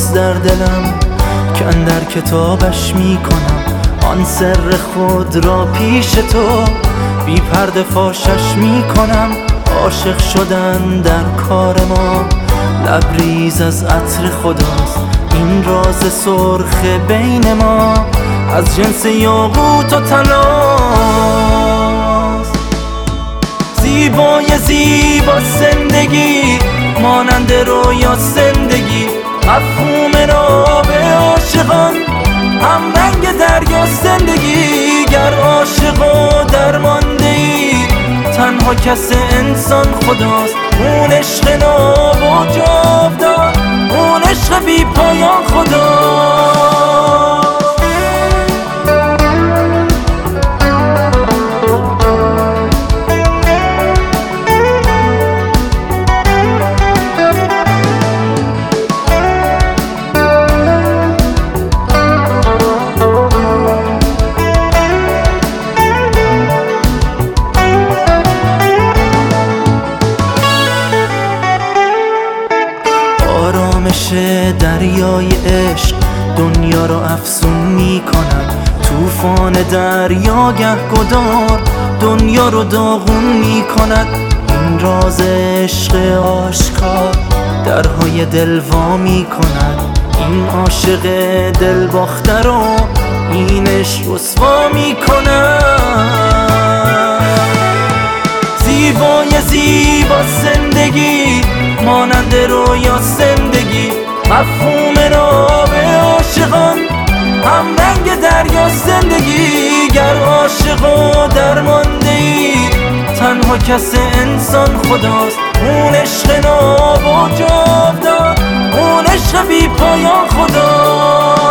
خداست در دلم که اندر کتابش میکنم آن سر خود را پیش تو، بی پرده فاشش میکنم. عاشق شدن در کار ما، لبریز از عطر خداست این راز سرخ بین ما، از جنس یاقوت و طلاست. زیبای زیبا زندگی مانند رویا زندگی، مفهوم را به عاشقان هم رنگ دریا زندگی. گر عاشق و درمانده ای تنها کس انسان خداست، اون عشق ناب و جاودان، اون عشق بی پایان خداست. آرامش دریای عشق دنیا رو افسون می کند، طوفان دریا گهگدار دنیا رو داغون می کند. این راز عشق آشکار درهای دل وا می کند، این عاشق دل باخته رو این عشق رسوا می کند. زیبای زیبا زندگی مانند رویا زندگی، مفهوم را به عاشقان هم رنگ دریا زندگی. گر عاشق و درمانده ای تنها کس انسان خداست، اون عشق ناب و جاودان، اون عشق بی پایان خداست.